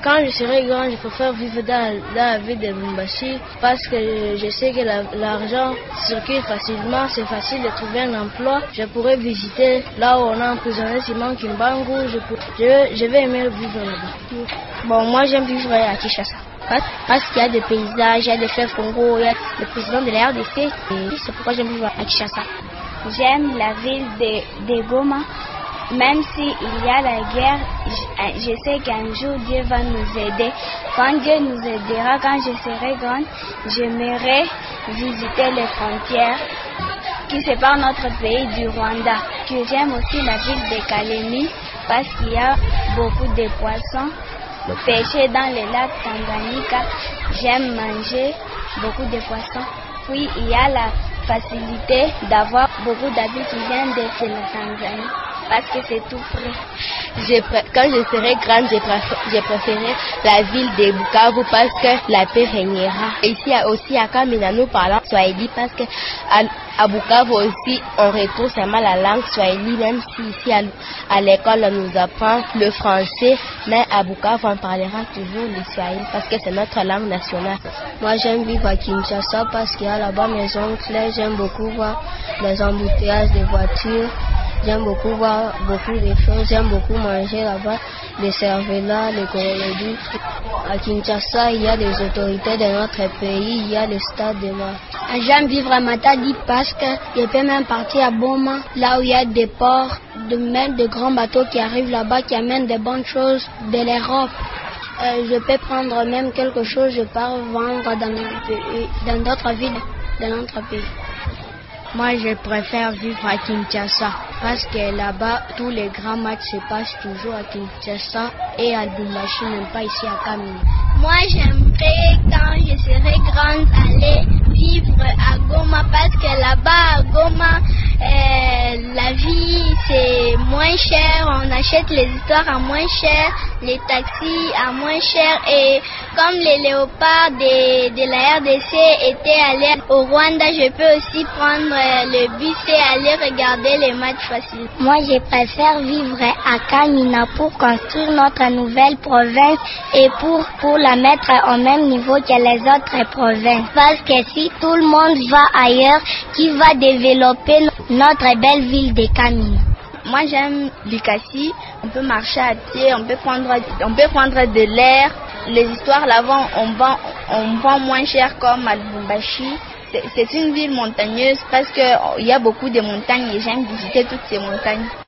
Quand je serai grand, je préfère vivre dans la ville de Lubumbashi parce que je sais que l'argent circule facilement, c'est facile de trouver un emploi. Je pourrais visiter là où on a emprisonné Simon Kimbangu, je vais aimer vivre là-bas. Bon, moi j'aime vivre à Kinshasa. Parce qu'il y a des paysages, il y a des fleuves Congo, il y a le président de la RDC. Et c'est pourquoi j'aime vivre à Kinshasa. J'aime la ville de Goma. Même s'il y a la guerre, je sais qu'un jour Dieu va nous aider. Quand Dieu nous aidera, quand je serai grande, j'aimerais visiter les frontières qui séparent notre pays du Rwanda. J'aime aussi la ville de Kalemi parce qu'il y a beaucoup de poissons pêchés dans les lacs Tanganyika. J'aime manger beaucoup de poissons. Puis il y a la facilité d'avoir beaucoup d'amis qui viennent de la Tanzanie parce que c'est tout près. Quand je serai grande, je préférerai la ville de Bukavu parce que la paix régnera. Ici aussi à Kamina, nous parlons Swahili parce que à Bukavu aussi on retrouve seulement la langue Swahili, même si ici à l'école on nous apprend le français, mais à Bukavu on parlera toujours le Swahili parce que c'est notre langue nationale. Moi j'aime vivre à Kinshasa parce qu'il y a là-bas mes oncles, j'aime beaucoup voir les embouteillages des voitures. J'aime beaucoup voir beaucoup de choses, j'aime beaucoup manger là-bas, les cervelas, les corolodus. À Kinshasa, il y a des autorités de notre pays, il y a le stade de Mar. J'aime vivre à Matadi parce que je peux même partir à Boma, là où il y a des ports, même de grands bateaux qui arrivent là-bas, qui amènent des bonnes choses de l'Europe. Je peux prendre même quelque chose, je pars vendre dans d'autres villes de notre pays. Moi, je préfère vivre à Kinshasa parce que là-bas, tous les grands matchs se passent toujours à Kinshasa et à Lubumbashi, même pas ici à Kamina. Moi, j'aimerais, quand je serai grande, aller vivre à Goma parce que là-bas, à Goma, la vie, c'est moins cher. On achète les histoires à moins cher, les taxis à moins cher. Et comme les léopards de la RDC étaient allés au Rwanda, je peux aussi prendre le bus et aller regarder les matchs faciles. Moi, je préfère vivre à Kamina pour construire notre nouvelle province et pour la mettre au même niveau que les autres provinces. Parce que si tout le monde va ailleurs, qui va développer notre belle ville de Kamina? Moi, j'aime Likasi. On peut marcher à pied, on peut prendre de l'air. Les histoires là-bas, on vend moins cher comme à Lubumbashi. C'est une ville montagneuse parce qu'il y a beaucoup de montagnes et j'aime visiter toutes ces montagnes.